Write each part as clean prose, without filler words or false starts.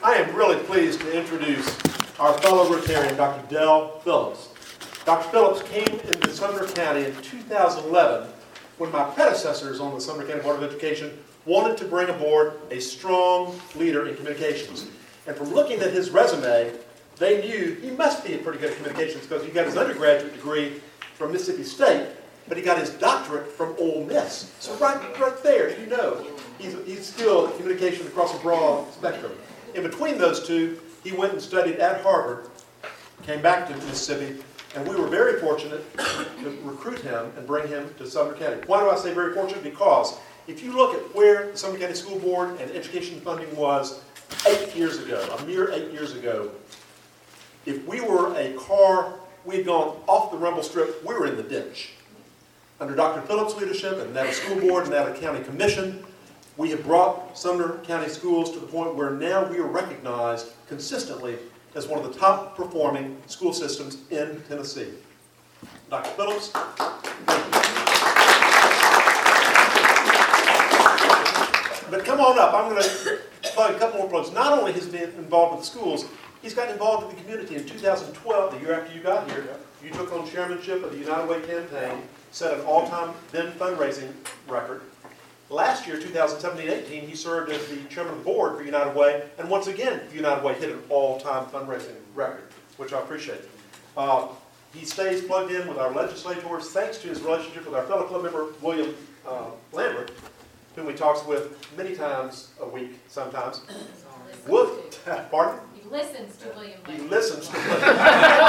I am really pleased to introduce our fellow Rotarian, Dr. Del Phillips. Dr. Phillips came into Sumner County in 2011 when my predecessors on the Sumner County Board of Education wanted to bring aboard a strong leader in communications. And from looking at his resume, they knew he must be pretty good at communications because he got his undergraduate degree from Mississippi State, but he got his doctorate from Ole Miss. So right there, you know, he's skilled at communication across a broad spectrum. In between those two, he went and studied at Harvard, came back to Mississippi, and we were very fortunate to recruit him and bring him to Sumner County. Why do I say very fortunate? Because if you look at where the Sumner County School Board and education funding was 8 years ago, a mere 8 years ago, if we were a car, we had gone off the rumble strip, we were in the ditch. Under Dr. Phillips' leadership and that of school board and that of county commission, we have brought Sumner County schools to the point where now we are recognized consistently as one of the top performing school systems in Tennessee. Dr. Phillips, thank you. But come on up. I'm going to plug a couple more plugs. Not only has he been involved with the schools, he's gotten involved with the community. In 2012, the year after you got here, you took on chairmanship of the United Way campaign, set an all-time then fundraising record. Last year, 2017-18, he served as the chairman of the board for United Way, and once again, United Way hit an all-time fundraising record, which I appreciate. He stays plugged in with our legislators thanks to his relationship with our fellow club member, William Lambert, whom he talks with many times a week, sometimes. Pardon? He listens to William Lambert. He listens to William Lambert.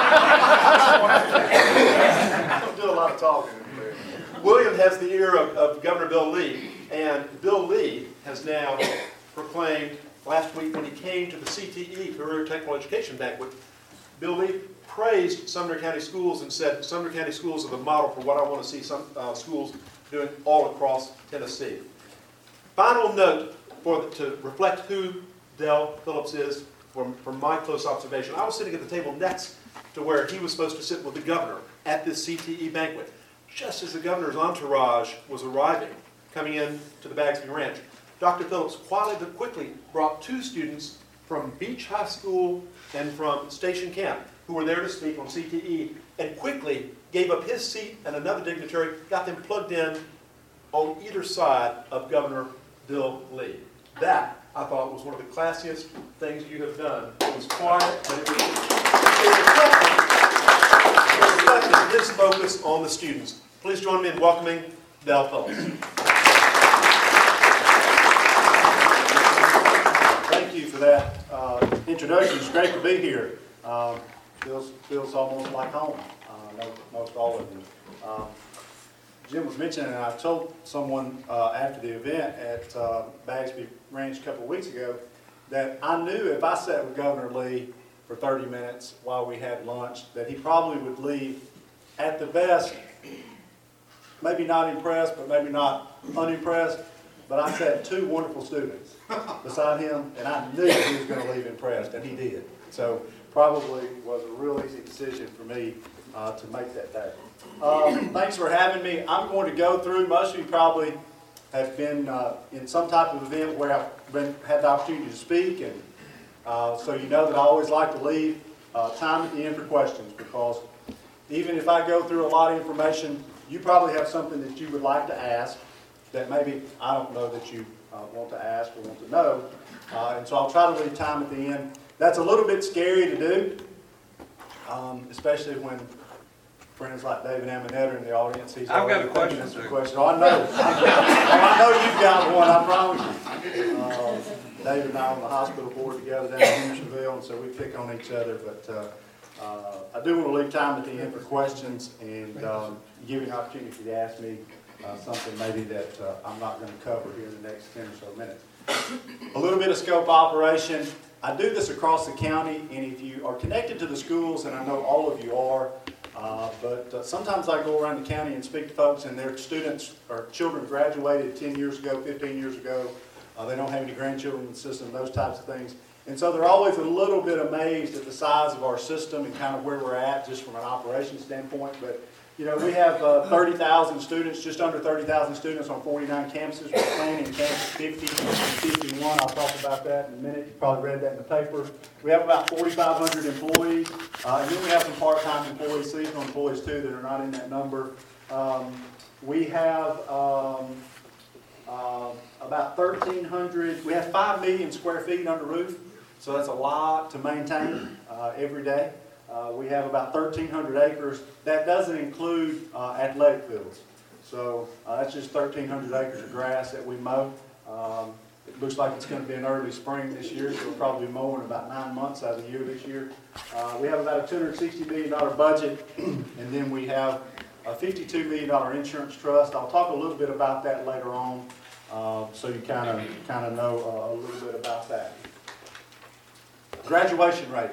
I don't do a lot of talking. William has the ear of Governor Bill Lee, and Bill Lee has now proclaimed last week when he came to the CTE, Career Technical Education Banquet, Bill Lee praised Sumner County Schools and said Sumner County Schools are the model for what I want to see some schools doing all across Tennessee. Final note to reflect who Del Phillips is from my close observation. I was sitting at the table next to where he was supposed to sit with the governor at this CTE banquet. Just as the governor's entourage was arriving, coming in to the Bagsby Ranch, Dr. Phillips quickly brought two students from Beach High School and from Station Camp who were there to speak on CTE, and quickly gave up his seat and another dignitary, got them plugged in on either side of Governor Bill Lee. That, I thought, was one of the classiest things you have done. It was quiet, but it reflected his focus on the students. Please join me in welcoming Del Phillips. Thank you for that introduction. It's great to be here. Feels almost like home. Most all of you. Jim was mentioning, and I told someone after the event at Bagsby Ranch a couple of weeks ago that I knew if I sat with Governor Lee for 30 minutes while we had lunch, that he probably would leave at the best, maybe not impressed, but maybe not unimpressed. But I sat two wonderful students beside him, and I knew he was going to leave impressed, and he did. So probably was a real easy decision for me to make that day. Thanks for having me. I'm going to go through, most of you probably have been in some type of event where I've had the opportunity to speak, and so you know that I always like to leave time at the end for questions, because even if I go through a lot of information, you probably have something that you would like to ask that maybe I don't know that you want to ask or want to know, and so I'll try to leave time at the end. That's a little bit scary to do, especially when friends like David Amanetta in the audience. He's I've got a question. question. Oh, I know. I know you've got one, I promise you. David and I are on the hospital board together down in Hendersonville, and so we pick on each other. But I do want to leave time at the end for questions and give you an opportunity to ask me something maybe that I'm not going to cover here in the next 10 or so minutes. A little bit of scope operation. I do this across the county, and if you are connected to the schools, and I know all of you are, but sometimes I go around the county and speak to folks, and their students or children graduated 10 years ago, 15 years ago. They don't have any grandchildren in the system, those types of things. And so they're always a little bit amazed at the size of our system and kind of where we're at just from an operations standpoint. But You know, we have 30,000 students, just under 30,000 students on 49 campuses. We're planning campus 50 and 51. I'll talk about that in a minute. You probably read that in the paper. We have about 4,500 employees. And then we have some part-time employees, seasonal employees too, that are not in that number. We have about 1,300, we have 5 million square feet under roof. So that's a lot to maintain every day. We have about 1,300 acres. That doesn't include athletic fields. So that's just 1,300 acres of grass that we mow. It looks like it's going to be an early spring this year, so we'll probably be mowing about 9 months out of the year this year. We have about a $260 million budget, and then we have a $52 million insurance trust. I'll talk a little bit about that later on, so you kind of know a little bit about that. Graduation rate.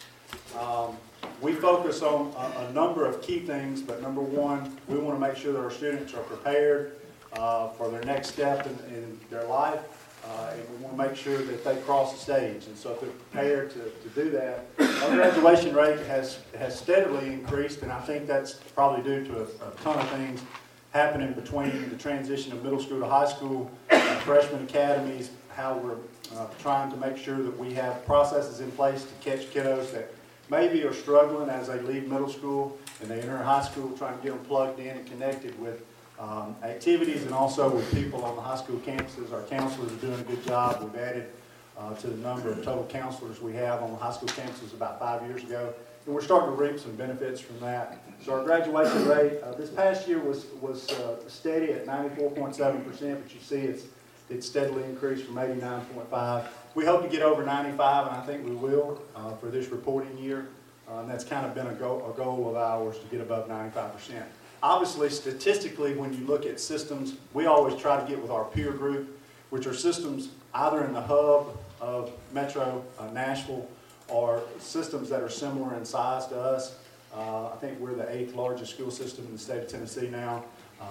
We focus on a number of key things, but number one, we want to make sure that our students are prepared for their next step in their life, and we want to make sure that they cross the stage. And so if they're prepared to do that, our graduation rate has steadily increased, and I think that's probably due to a ton of things happening between the transition of middle school to high school, freshman academies, how we're trying to make sure that we have processes in place to catch kiddos that maybe are struggling as they leave middle school and they enter high school, trying to get them plugged in and connected with activities and also with people on the high school campuses. Our counselors are doing a good job. We've added to the number of total counselors we have on the high school campuses about 5 years ago. And we're starting to reap some benefits from that. So our graduation rate this past year was steady at 94.7%, but you see it's steadily increased from 89.5. We hope to get over 95, and I think we will for this reporting year. And that's kind of been a goal of ours to get above 95%. Obviously, statistically, when you look at systems, we always try to get with our peer group, which are systems either in the hub of Metro Nashville or systems that are similar in size to us. I think we're the 8th largest school system in the state of Tennessee now.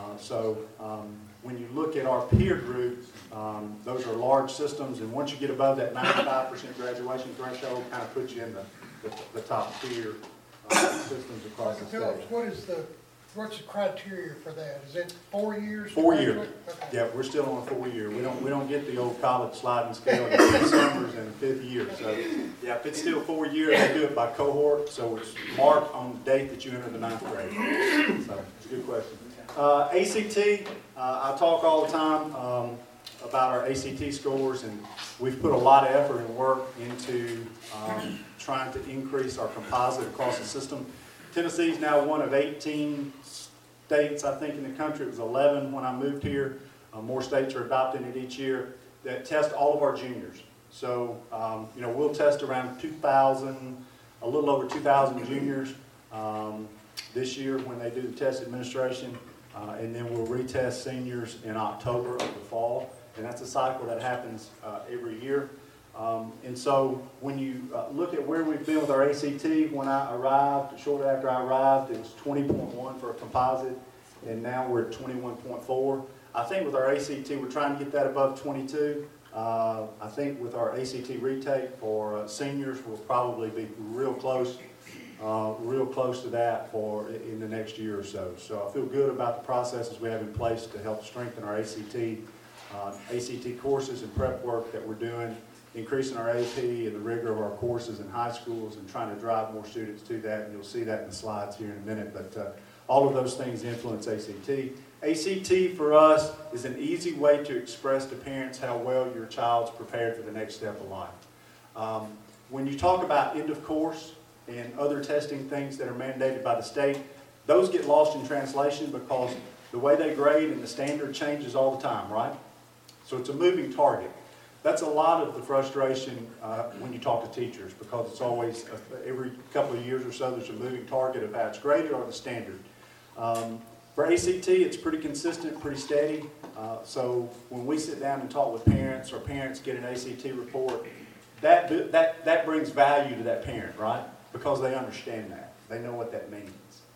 When you look at our peer group, those are large systems, and once you get above that 95% graduation threshold, kind of puts you in the top tier systems across the state. What's the criteria for that? Is it 4 years? 4 years. Okay. Yeah, we're still on 4 year. We don't get the old college sliding scale in 2 summers and a 5th year. So yeah, if it's still 4 years, they do it by cohort. So it's marked on the date that you enter the 9th grade. So it's a good question. ACT, I talk all the time about our ACT scores, and we've put a lot of effort and work into trying to increase our composite across the system. Tennessee is now one of 18 states, I think, in the country. It was 11 when I moved here. More states are adopting it each year that test all of our juniors. So, we'll test around 2,000, a little over 2,000 juniors this year when they do the test administration. And then we'll retest seniors in October of the fall. And that's a cycle that happens every year. And so when you look at where we've been with our ACT, when I arrived, shortly after I arrived, it was 20.1 for a composite, and now we're at 21.4. I think with our ACT, we're trying to get that above 22. I think with our ACT retake for seniors, we'll probably be real close to that in the next year or so. So I feel good about the processes we have in place to help strengthen our ACT courses and prep work that we're doing, increasing our AP and the rigor of our courses in high schools and trying to drive more students to that. And you'll see that in the slides here in a minute. But all of those things influence ACT. ACT for us is an easy way to express to parents how well your child's prepared for the next step of life. When you talk about end of course and other testing things that are mandated by the state, those get lost in translation because the way they grade and the standard changes all the time, right? So it's a moving target. That's a lot of the frustration when you talk to teachers, because it's always, every couple of years or so, there's a moving target of how it's graded or the standard. For ACT, it's pretty consistent, pretty steady. So when we sit down and talk with parents, or parents get an ACT report, that brings value to that parent, right? Because they understand that. They know what that means.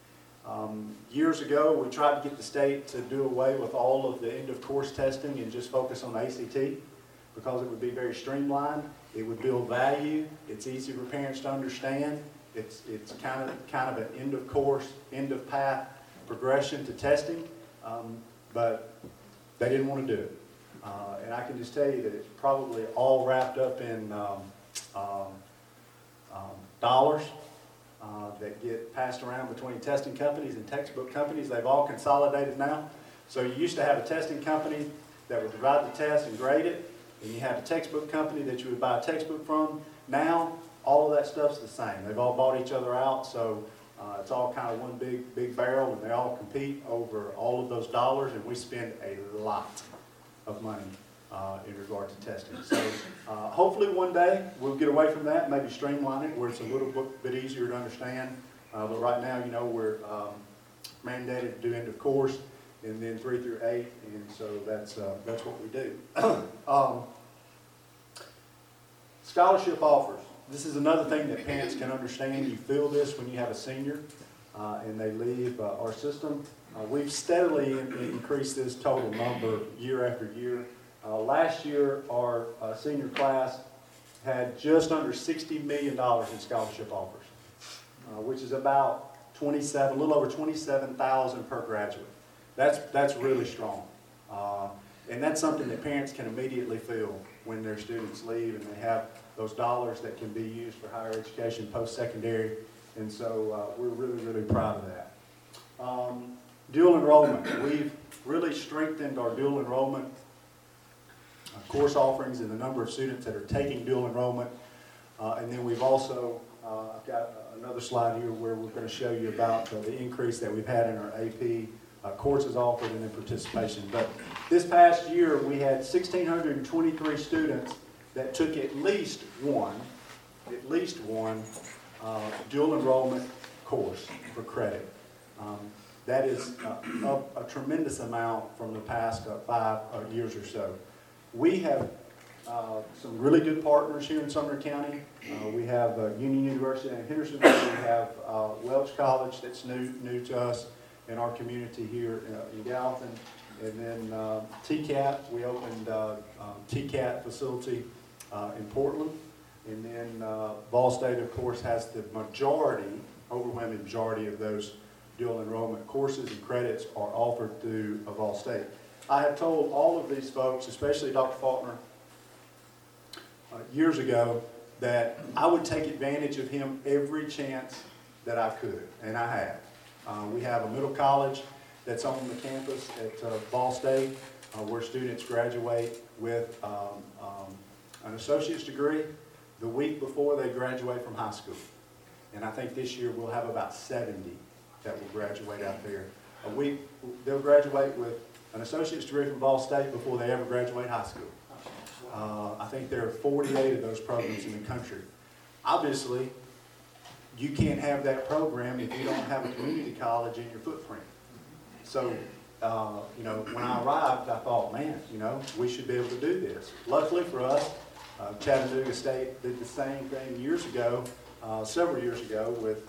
Years ago, we tried to get the state to do away with all of the end-of-course testing and just focus on ACT, because it would be very streamlined. It would build value. It's easy for parents to understand. It's kind of an end-of-course, end-of-path progression to testing, but they didn't want to do it. And I can just tell you that it's probably all wrapped up in dollars that get passed around between testing companies and textbook companies. They've all consolidated now. So you used to have a testing company that would provide the test and grade it, and you have a textbook company that you would buy a textbook from. Now, all of that stuff's the same. They've all bought each other out, so it's all kind of one big barrel, and they all compete over all of those dollars, and we spend a lot of money in regard to testing. So hopefully one day we'll get away from that, maybe streamline it where it's a little bit easier to understand. But right now, you know, we're mandated to do end of course, and then 3 through 8, and so that's what we do. Scholarship offers. This is another thing that parents can understand. You feel this when you have a senior and they leave our system. We've steadily increased this total number year after year. Last year, our senior class had just under $60 million in scholarship offers, which is about a little over 27,000 per graduate. That's really strong. And that's something that parents can immediately feel when their students leave and they have those dollars that can be used for higher education, post-secondary. And so we're really proud of that. Dual enrollment. We've really strengthened our dual enrollment course offerings and the number of students that are taking dual enrollment. And then we've also, I've got another slide here where we're going to show you about the increase that we've had in our AP courses offered and in participation. But this past year we had 1,623 students that took at least one dual enrollment course for credit. That is a tremendous amount from the past 5 years or so. We have some really good partners here in Sumner County. We have Union University in Hendersonville. We have Welch College that's new to us in our community here in Gallatin. And then TCAT, we opened TCAT facility in Portland. And then Ball State, of course, has the overwhelming majority of those dual enrollment courses and credits are offered through Ball State. I have told all of these folks, especially Dr. Faulkner, years ago, that I would take advantage of him every chance that I could, and I have. We have a middle college that's on the campus at Ball State where students graduate with an associate's degree the week before they graduate from high school. And I think this year we'll have about 70 that will graduate out there. They'll graduate with an associate's degree from Ball State before they ever graduate high school. I think there are 48 of those programs in the country. Obviously, you can't have that program if you don't have a community college in your footprint. So, you know, when I arrived, I thought, man, you know, we should be able to do this. Luckily for us, Chattanooga State did the same thing years ago, several years ago with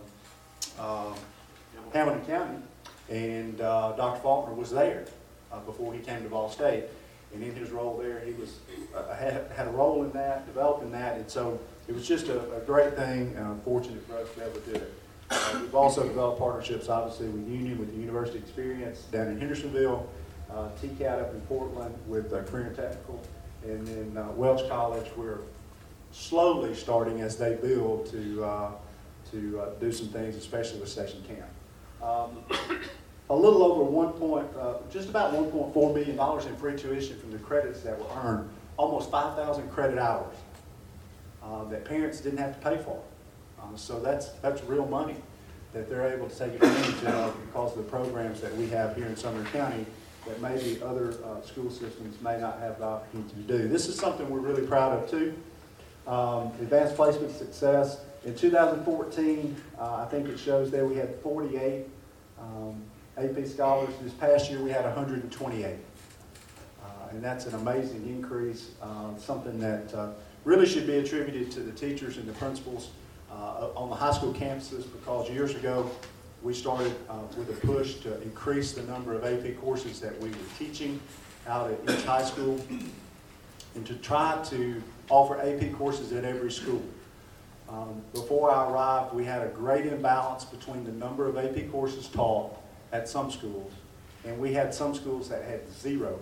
Hamilton County, and Dr. Faulkner was there before he came to Ball State. And in his role there, he was had a role in that, developing that, and so it was just a great thing, and I'm fortunate for us to be able to do it. We've also developed partnerships, obviously, with Union, with the University Experience down in Hendersonville, TCAT up in Portland with Career and Technical, and then Welch College, we're slowly starting as they build to do some things, especially with Session Camp. A little over just about $1.4 million in free tuition from the credits that were earned, almost 5,000 credit hours that parents didn't have to pay for. So that's real money that they're able to take advantage of because of the programs that we have here in Sumner County that maybe other school systems may not have the opportunity to do. This is something we're really proud of too. Advanced placement success. In 2014, I think it shows there we had 48 AP scholars. This past year we had 128. And that's an amazing increase, something that really should be attributed to the teachers and the principals on the high school campuses, because years ago we started with a push to increase the number of AP courses that we were teaching out at each high school and to try to offer AP courses at every school. Before I arrived, we had a great imbalance between the number of AP courses taught at some schools, and we had some schools that had 0.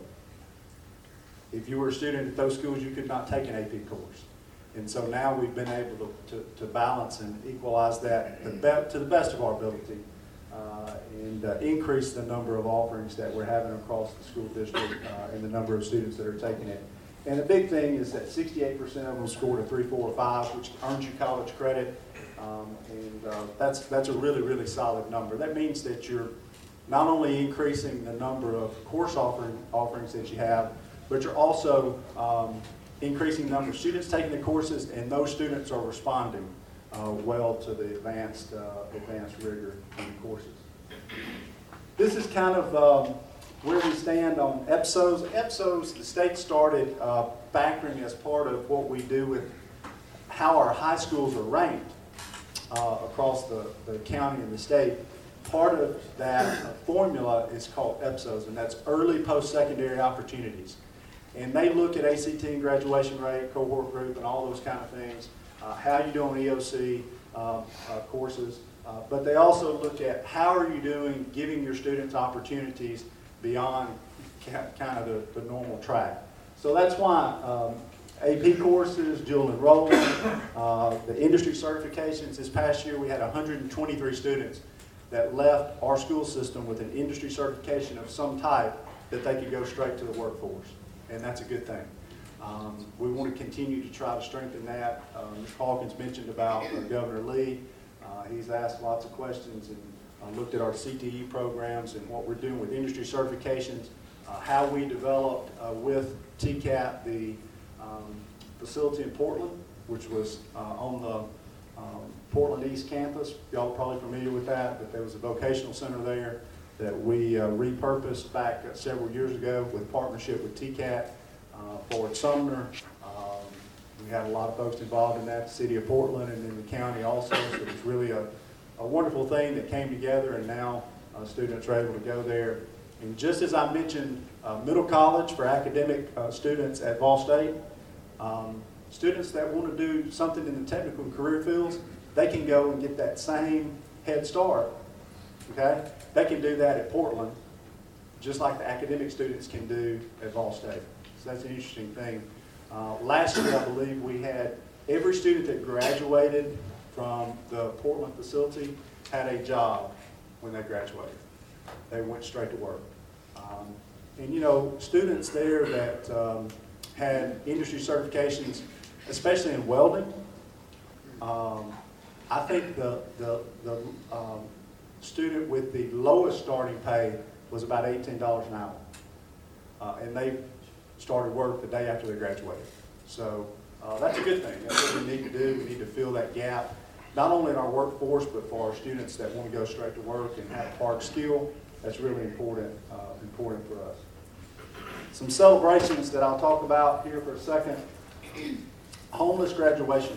If you were a student at those schools, you could not take an AP course. And so now we've been able to balance and equalize that to the best of our ability, and increase the number of offerings that we're having across the school district, and the number of students that are taking it. And the big thing is that 68% of them scored a 3, 4, or 5, which earns you college credit. That's a really, really solid number. That means that you're not only increasing the number of course offerings that you have, but you're also increasing the number of students taking the courses, and those students are responding well to the advanced rigor in the courses. This is kind of where we stand on EPSOs. EPSOs, the state started factoring as part of what we do with how our high schools are ranked across the county and the state. Part of that formula is called EPSOs, and that's early post-secondary opportunities. And they look at ACT and graduation rate, cohort group, and all those kind of things, how you do on EOC courses, but they also look at how are you doing giving your students opportunities beyond kind of the normal track. So that's why AP courses, dual enrollment, the industry certifications. This past year we had 123 students that left our school system with an industry certification of some type that they could go straight to the workforce. And that's a good thing. We want to continue to try to strengthen that. Mr. Hawkins mentioned about Governor Lee. He's asked lots of questions and looked at our CTE programs and what we're doing with industry certifications, how we developed with TCAP the facility in Portland, which was on the Portland East campus. Y'all are probably familiar with that, but there was a vocational center there that we repurposed back several years ago with partnership with TCAT for Sumner. We had a lot of folks involved in that, the city of Portland and then the county also. So it was really a wonderful thing that came together, and now students are able to go there. And just as I mentioned, middle college for academic students at Vol State, students that want to do something in the technical and career fields, they can go and get that same head start. Okay? They can do that at Portland, just like the academic students can do at Vol State. So that's an interesting thing. Last year, I believe we had every student that graduated from the Portland facility had a job when they graduated. They went straight to work. And you know, students there that had industry certifications, especially in welding, I think the student with the lowest starting pay was about $18 an hour. And they started work the day after they graduated. So that's a good thing. That's what we need to do. We need to fill that gap, not only in our workforce, but for our students that want to go straight to work and have hard skill. That's really important for us. Some celebrations that I'll talk about here for a second. Homeless graduation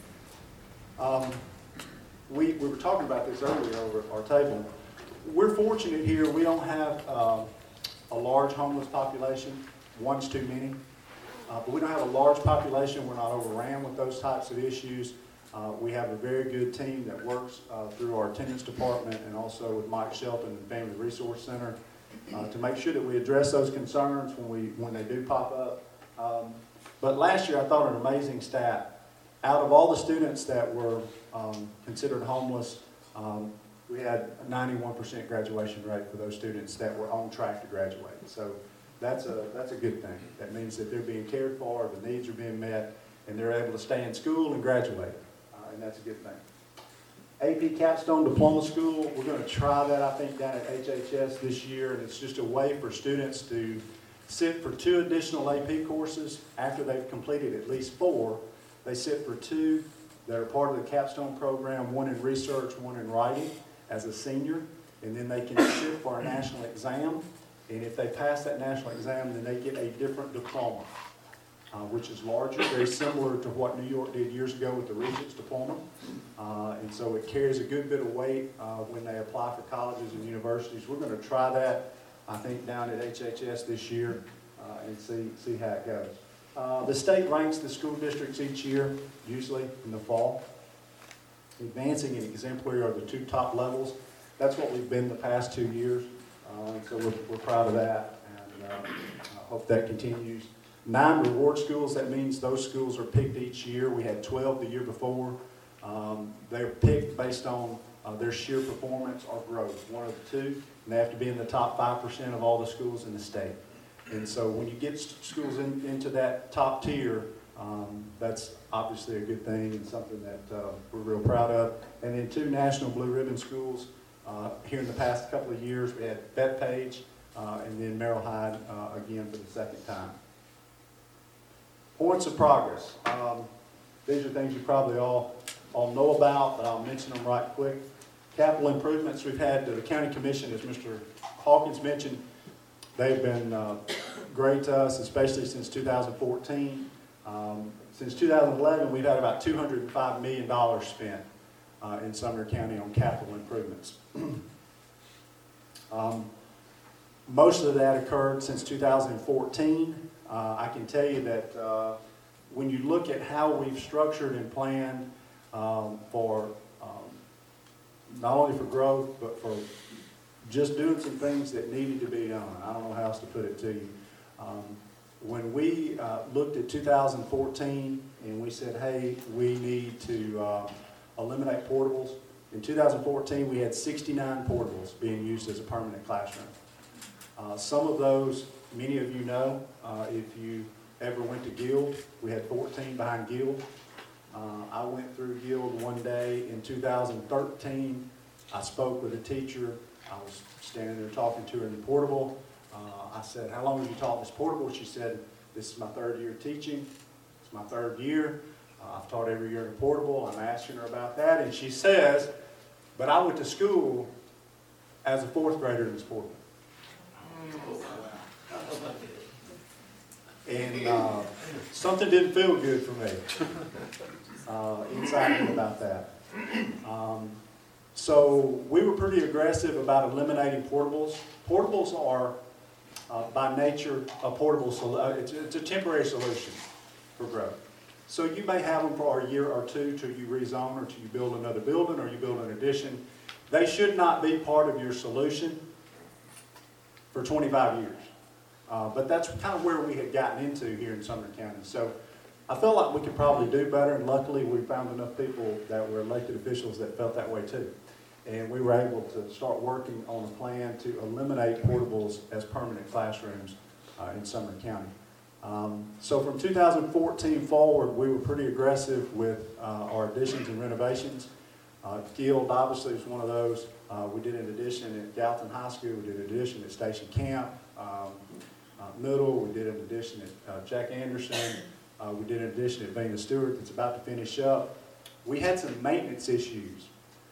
rate. We were talking about this earlier over at our table. We're fortunate here. We don't have a large homeless population. One's too many. But we don't have a large population. We're not overran with those types of issues. We have a very good team that works through our attendance department and also with Mike Shelton and Family Resource Center to make sure that we address those concerns when they do pop up. But last year I thought an amazing stat. Out of all the students that were considered homeless, we had a 91% graduation rate for those students that were on track to graduate. So that's a good thing. That means that they're being cared for, the needs are being met, and they're able to stay in school and graduate. And that's a good thing. AP Capstone Diploma School, we're going to try that, I think, down at HHS this year, and it's just a way for students to sit for 2 additional AP courses after they've completed at least 4. They sit for 2 that are part of the Capstone program, 1 in research, 1 in writing as a senior, and then they can sit for a national exam, and if they pass that national exam, then they get a different diploma, which is larger, very similar to what New York did years ago with the Regents diploma, and so it carries a good bit of weight when they apply for colleges and universities. We're going to try that, I think, down at HHS this year and see how it goes. The state ranks the school districts each year, usually in the fall. Advancing and exemplary are the 2 top levels. That's what we've been the past 2 years, so we're proud of that, and I hope that continues. 9 reward schools, that means those schools are picked each year. We had 12 the year before. They're picked based on their sheer performance or growth, one of the two, and they have to be in the top 5% of all the schools in the state. And so when you get schools into that top tier, that's obviously a good thing and something that we're real proud of. And then 2 national blue ribbon schools here in the past couple of years. We had Bethpage and then Merrill Hyde again for the second time. Points of progress. These are things you probably all know about, but I'll mention them right quick. Capital improvements we've had to the county commission, as Mr. Hawkins mentioned, they've been great to us, especially since 2014. Since 2011, we've had about $205 million spent in Sumner County on capital improvements. Most of that occurred since 2014. I can tell you that when you look at how we've structured and planned for not only for growth, but for just doing some things that needed to be done. I don't know how else to put it to you. When we looked at 2014 and we said, hey, we need to eliminate portables, in 2014 we had 69 portables being used as a permanent classroom. Some of those, many of you know, if you ever went to Guild, we had 14 behind Guild. I went through Guild one day in 2013. I spoke with a teacher. I was standing there talking to her in the portable. I said, how long have you taught this portable? She said, this is my 3rd year teaching. It's my 3rd year. I've taught every year in a portable. I'm asking her about that. And she says, but I went to school as a 4th grader in this portable. And something didn't feel good for me inside about that. So we were pretty aggressive about eliminating portables. Portables are, by nature, a portable solution. It's a temporary solution for growth. So you may have them for a year or two till you rezone or till you build another building or you build an addition. They should not be part of your solution for 25 years. But that's kind of where we had gotten into here in Sumner County. So I felt like we could probably do better, and luckily we found enough people that were elected officials that felt that way too. And we were able to start working on a plan to eliminate portables as permanent classrooms in Sumner County. So from 2014 forward, we were pretty aggressive with our additions and renovations. Guild obviously is one of those. We did an addition at Gallatin High School. We did an addition at Station Camp Middle. We did an addition at Jack Anderson. We did an addition at Vena Stewart that's about to finish up. We had some maintenance issues.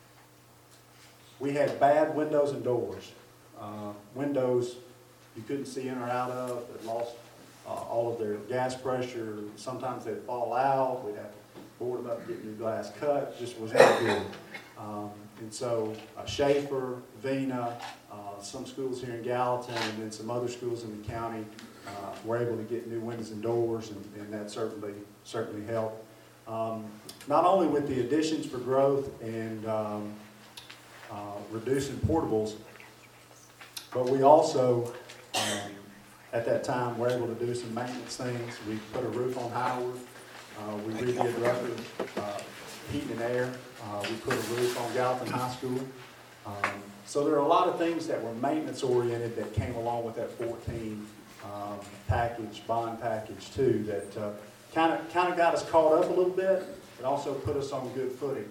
We had bad windows and doors. Windows you couldn't see in or out of, that lost all of their gas pressure. Sometimes they'd fall out. We'd have to board them up and get new glass cut. Just was not good. And so Schaefer, Vena, some schools here in Gallatin, and then some other schools in the county were able to get new windows and doors, and that certainly helped. Not only with the additions for growth and reducing portables, but we also, at that time, were able to do some maintenance things. We put a roof on Howard. We redid Rutgers heating and air. We put a roof on Gallatin High School. So there are a lot of things that were maintenance oriented that came along with that 14 bond package too, that kind of got us caught up a little bit, but also put us on good footing.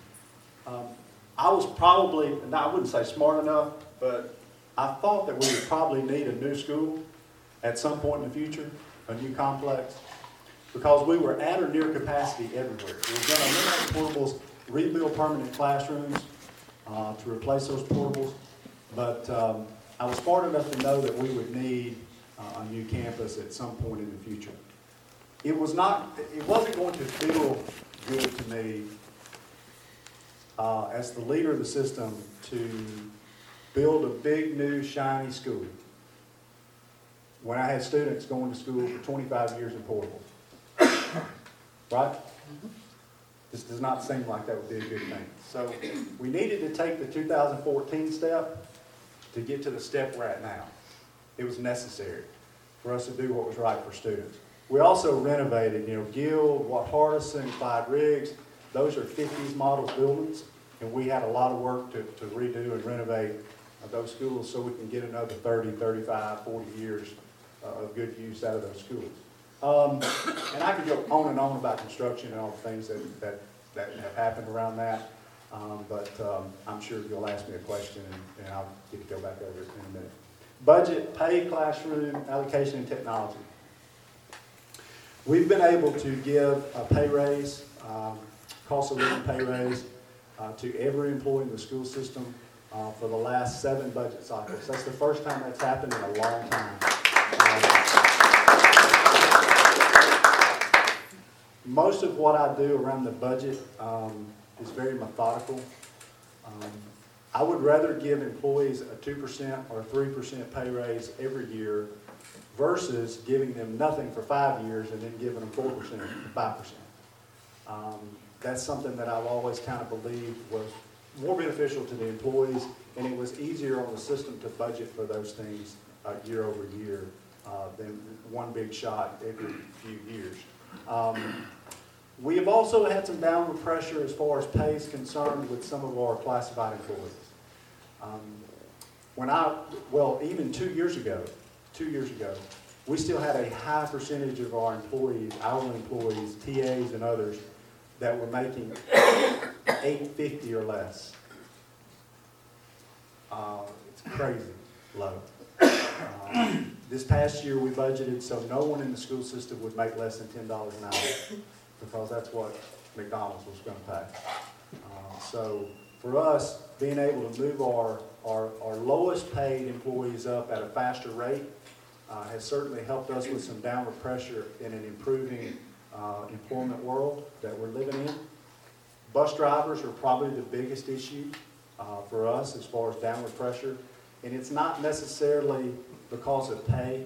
I was probably, I wouldn't say smart enough, but I thought that we would probably need a new school at some point in the future, a new complex, because we were at or near capacity everywhere. We were going to eliminate portables, rebuild permanent classrooms to replace those portables, but I was smart enough to know that we would need a new campus at some point in the future. It wasn't going to feel good to me as the leader of the system to build a big, new, shiny school when I had students going to school for 25 years in portables. Right? This does not seem like that would be a good thing. So we needed to take the 2014 step to get to the step we're at now. It was necessary for us to do what was right for students. We also renovated, Guild, Watt Hardison, Clyde Riggs. Those are 50s model buildings, and we had a lot of work to redo and renovate those schools so we can get another 30, 35, 40 years of good use out of those schools. And I could go on and on about construction and all the things that have happened around that, but I'm sure you'll ask me a question and I'll get to go back over it in a minute. Budget, pay, classroom, allocation, and technology. We've been able to give a pay raise, cost of living pay raise, to every employee in the school system for the last 7 budget cycles. That's the first time that's happened in a long time. Most of what I do around the budget is very methodical. I would rather give employees a 2% or a 3% pay raise every year versus giving them nothing for 5 years and then giving them 4% or 5%. That's something that I've always kind of believed was more beneficial to the employees, and it was easier on the system to budget for those things year over year than one big shot every few years. We have also had some downward pressure as far as pay is concerned with some of our classified employees. Even 2 years ago, we still had a high percentage of our employees, hourly employees, TAs and others, that were making $8.50 or less. It's crazy low. This past year we budgeted so no one in the school system would make less than $10 an hour because that's what McDonald's was going to pay. So for us, being able to move our lowest paid employees up at a faster rate has certainly helped us with some downward pressure in an improving employment world that we're living in. Bus drivers are probably the biggest issue for us as far as downward pressure, and it's not necessarily because of pay.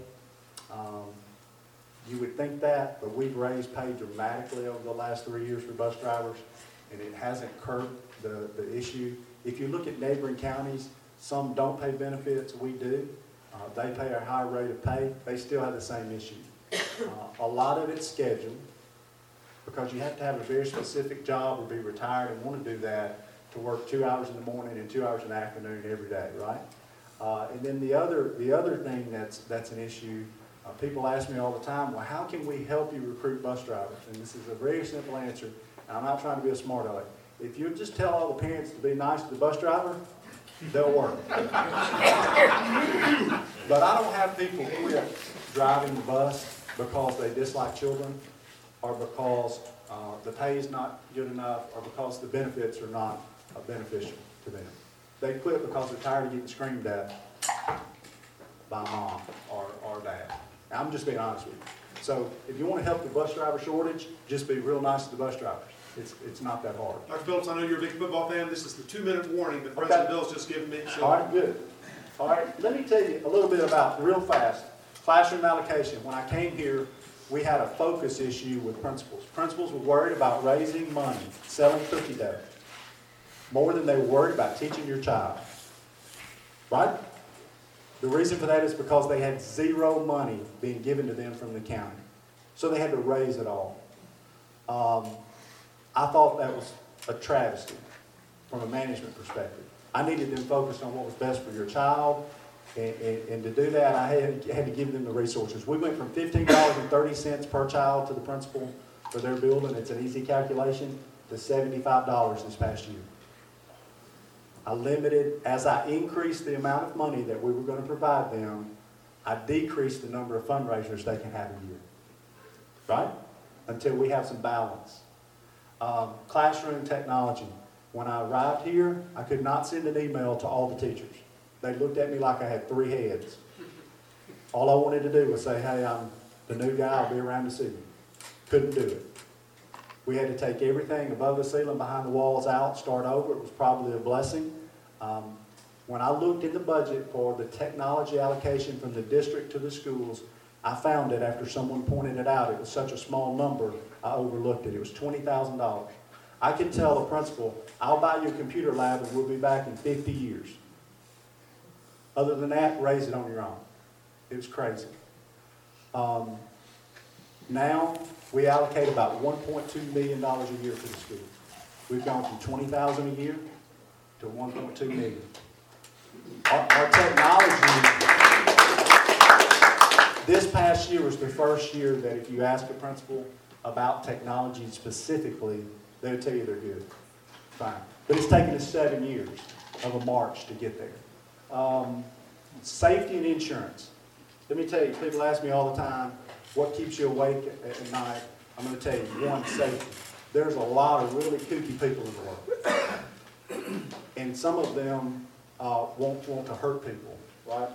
You would think that, but we've raised pay dramatically over the last 3 years for bus drivers, and it hasn't curbed the issue. If you look at neighboring counties, some don't pay benefits, we do. They pay a high rate of pay, they still have the same issue. A lot of it's scheduled, because you have to have a very specific job or be retired and want to do that to work 2 hours in the morning and 2 hours in the afternoon every day, right? And then the other thing that's an issue, people ask me all the time, well, how can we help you recruit bus drivers? And this is a very simple answer, and I'm not trying to be a smart aleck. If you just tell all the parents to be nice to the bus driver, they'll work. But I don't have people quit driving the bus because they dislike children, or because the pay is not good enough, or because the benefits are not beneficial to them. They quit because they're tired of getting screamed at by mom or dad. And I'm just being honest with you. So if you want to help the bus driver shortage, just be real nice to the bus drivers. It's not that hard. Dr. Phillips, I know you're a big football fan. This is the 2-minute warning that President Bill's just given me. So. All right, good. All right, let me tell you a little bit about, real fast, classroom allocation. When I came here, we had a focus issue with principals. Principals were worried about raising money, selling cookie dough, more than they were worried about teaching your child. Right? The reason for that is because they had zero money being given to them from the county. So they had to raise it all. I thought that was a travesty from a management perspective. I needed them focused on what was best for your child, and to do that, I had to give them the resources. We went from $15.30 per child to the principal for their building, it's an easy calculation, to $75 this past year. I limited, as I increased the amount of money that we were going to provide them, I decreased the number of fundraisers they can have a year. Right? Until we have some balance. Classroom technology. When I arrived here, I could not send an email to all the teachers. They looked at me like I had 3 heads. All I wanted to do was say, hey, I'm the new guy, I'll be around to see you. Couldn't do it. We had to take everything above the ceiling, behind the walls out, start over. It was probably a blessing. When I looked in the budget for the technology allocation from the district to the schools, I found it after someone pointed it out. It was such a small number, I overlooked it. It was $20,000. I can tell a principal, I'll buy you a computer lab and we'll be back in 50 years. Other than that, raise it on your own. It was crazy. Now, we allocate about $1.2 million a year for the school. We've gone from $20,000 a year to $1.2 million. Our technology, this past year was the first year that if you ask a principal about technology specifically, they would tell you they're good. Fine. But it's taken us 7 years of a march to get there. Safety and insurance. Let me tell you, people ask me all the time, what keeps you awake at night? I'm going to tell you, one, safety. There's a lot of really kooky people in the world. And some of them won't want to hurt people, right?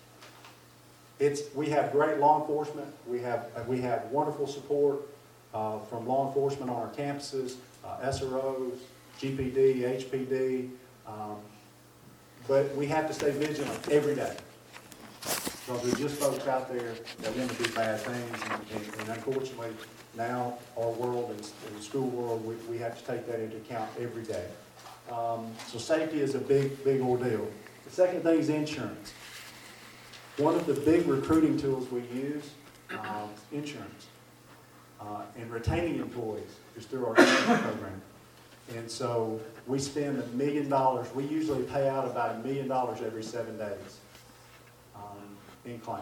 We have great law enforcement. We have wonderful support from law enforcement on our campuses, SROs, GPD, HPD. But we have to stay vigilant every day. Because there's just folks out there that want to do bad things, and unfortunately, now our world and the school world, we have to take that into account every day. So safety is a big, big ordeal. The second thing is insurance. One of the big recruiting tools we use is insurance. And retaining employees is through our insurance program. And so we spend $1 million. We usually pay out about $1 million every 7 days in claims.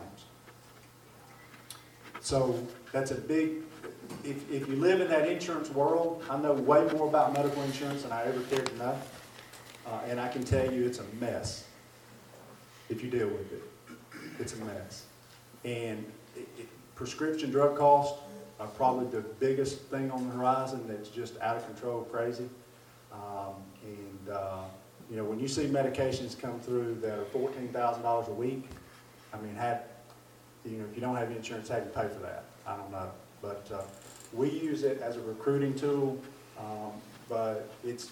So that's a big, if you live in that insurance world, I know way more about medical insurance than I ever cared to know. And I can tell you it's a mess if you deal with it. It's a mess. And prescription drug costs are probably the biggest thing on the horizon that's just out of control, crazy. You know, when you see medications come through that are $14,000 a week, I mean, you know, if you don't have insurance, how do you pay for that? I don't know. But we use it as a recruiting tool, but it's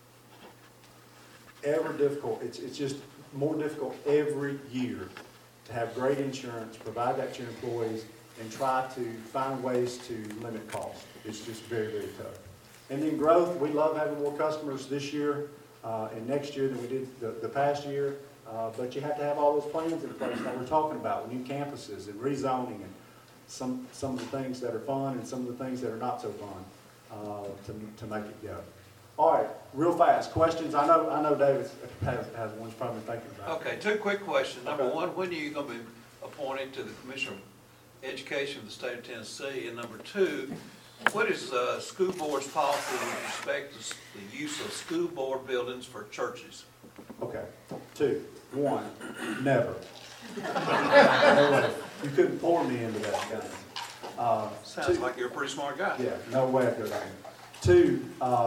ever difficult. It's just more difficult every year to have great insurance, provide that to your employees, and try to find ways to limit costs. It's just very, very tough. And then growth, we love having more customers this year and next year than we did the past year. But you have to have all those plans in place that we're talking about, new campuses and rezoning and some of the things that are fun and some of the things that are not so fun to make it go. All right, real fast, questions? I know David has one he's probably thinking about. Okay, 2 quick questions. Number Okay. 1, when are you going to be appointed to the Commissioner of Education of the state of Tennessee? And number 2, what is school board's policy with respect to the use of school board buildings for churches? Okay, 2, 1, never. No way. You couldn't pour me into that kind of. Sounds like you're a pretty smart guy. Yeah, no way I could. 2,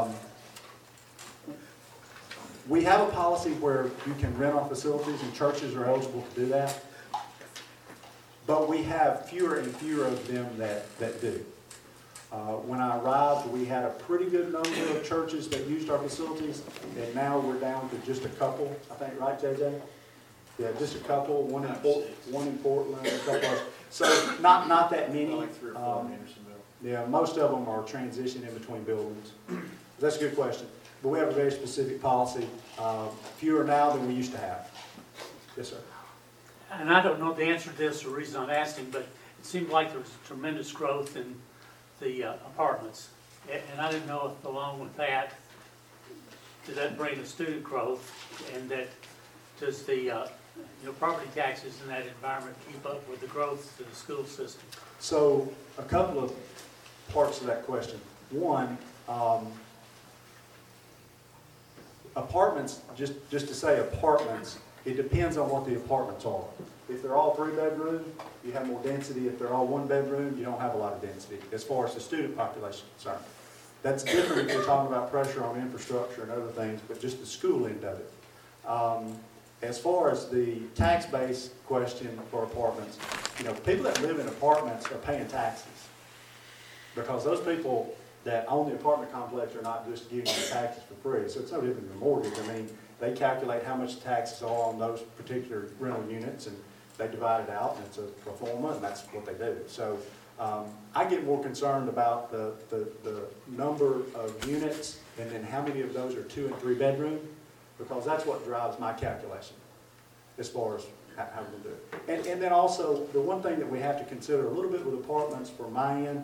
we have a policy where you can rent our facilities and churches are eligible to do that. But we have fewer and fewer of them that do. When I arrived, we had a pretty good number of churches that used our facilities, and now we're down to just a couple, I think, right, JJ? Yeah, just a couple, one in Portland, a couple others. So not that many. Like 3 or 4 in Andersonville. Yeah, most of them are transitioning between buildings. That's a good question. But we have a very specific policy, fewer now than we used to have. Yes, sir. And I don't know the answer to this, the reason I'm asking, but it seemed like there was tremendous growth in the apartments. And I didn't know if along with that, did that bring the student growth, and that does the property taxes in that environment keep up with the growth to the school system? So a couple of parts of that question. One, apartments, just to say apartments, it depends on what the apartments are. If they're all 3-bedroom, you have more density. If they're all 1-bedroom, you don't have a lot of density as far as the student population is concerned. That's different if we're talking about pressure on infrastructure and other things, but just the school end of it. As far as the tax base question for apartments, people that live in apartments are paying taxes, because those people that own the apartment complex are not just giving you taxes for free. So it's no different than a mortgage. I mean, they calculate how much taxes are on those particular rental units, and they divide it out, and it's a pro forma, and that's what they do. So I get more concerned about the number of units and then how many of those are 2 and 3 bedroom, because that's what drives my calculation as far as how we do it. And then also, the one thing that we have to consider a little bit with apartments for my end,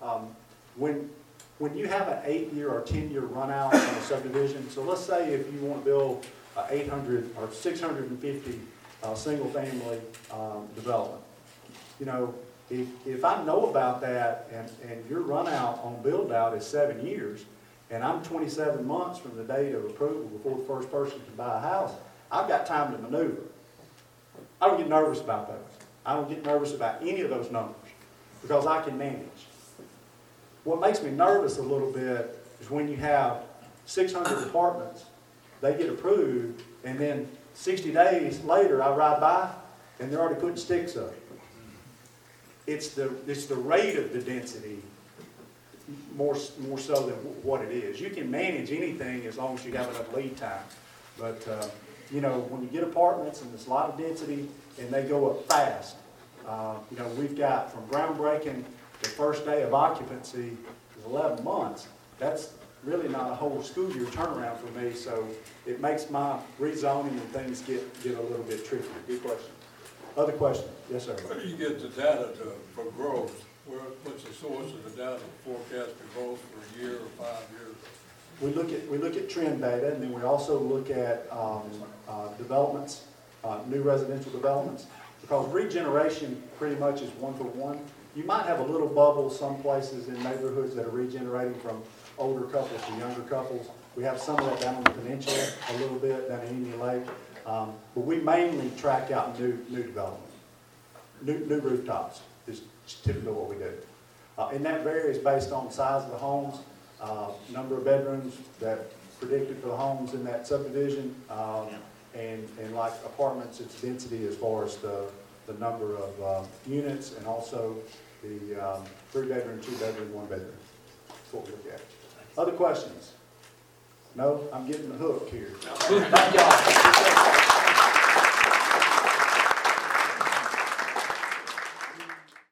when you have an 8-year or 10-year run out on a subdivision, so let's say if you want to build 800 or 650 single-family development, you know, if I know about that and your run out on build out is 7 years, and I'm 27 months from the date of approval before the first person can buy a house, I've got time to maneuver. I don't get nervous about those. I don't get nervous about any of those numbers because I can manage. What makes me nervous a little bit is when you have 600 apartments, they get approved, and then 60 days later I ride by and they're already putting sticks up. It's the rate of the density more so than what it is. You can manage anything as long as you have enough lead time. But, you know, when you get apartments and there's a lot of density and they go up fast, you know, we've got from groundbreaking, the first day of occupancy is 11 months. That's really not a whole school year turnaround for me, so it makes my rezoning and things get a little bit trickier. Good question. Other question? Yes, sir. Where do you get the data for growth? What's the source of the data to forecast the growth for a year or 5 years? We look at trend data, and then we also look at developments, new residential developments, because regeneration pretty much is 1-for-1. You might have a little bubble some places in neighborhoods that are regenerating from older couples to younger couples. We have some of that down on the peninsula, a little bit down in Indian Lake, but we mainly track out new development. New rooftops is typically what we do. And that varies based on the size of the homes, number of bedrooms that predicted for the homes in that subdivision, and like apartments, it's density as far as the number of units, and also the 3-bedroom, 2-bedroom, 1-bedroom. That's what we look at. Other questions? No? I'm getting the hook here. Thank y'all.